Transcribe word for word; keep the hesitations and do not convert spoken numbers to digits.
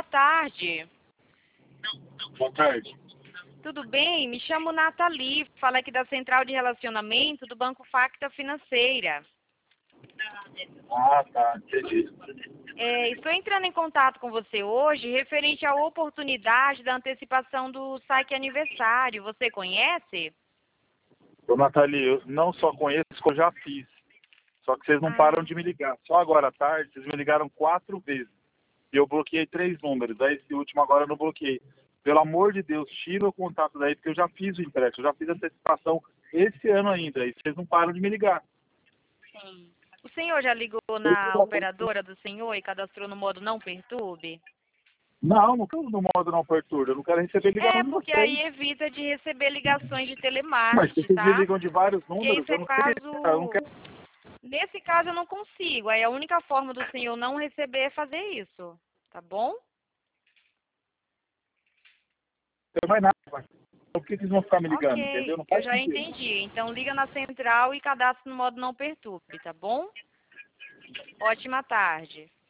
boa tarde. Boa tarde. Tudo bem? Me chamo Nathalie, falo aqui da Central de Relacionamento do Banco Facta Financeira. Ah, tá, entendi. É, estou entrando em contato com você hoje referente à oportunidade da antecipação do saque aniversário. Você conhece? Ô, Nathalie, eu não só conheço, como eu já fiz. Só que vocês não Ah. param de me ligar. Só agora à tarde, vocês me ligaram quatro vezes. E eu bloqueei três números. Aí esse último agora eu não bloqueei. Pelo amor de Deus, tira o contato daí, porque eu já fiz o empréstimo, eu já fiz a antecipação esse ano ainda. E vocês não param de me ligar. Sim. O senhor já ligou na operadora do senhor e cadastrou no modo não perturbe? Não, não estou no modo não perturba. Eu não quero receber ligação É, de porque vocês. aí evita de receber ligações de Mas se telemarketing, vocês me tá? ligam de vários Porque números, esse é eu não sei. Eu não caso... quero. Nesse caso eu não consigo. Aí a única forma do senhor não receber é fazer isso. Tá bom? Não mais nada. Mas por que vocês vão ficar me ligando, entendeu? Ok, Não eu faz já sentido. entendi. Então liga na central e cadastre no modo não perturbe, tá bom? Ótima tarde.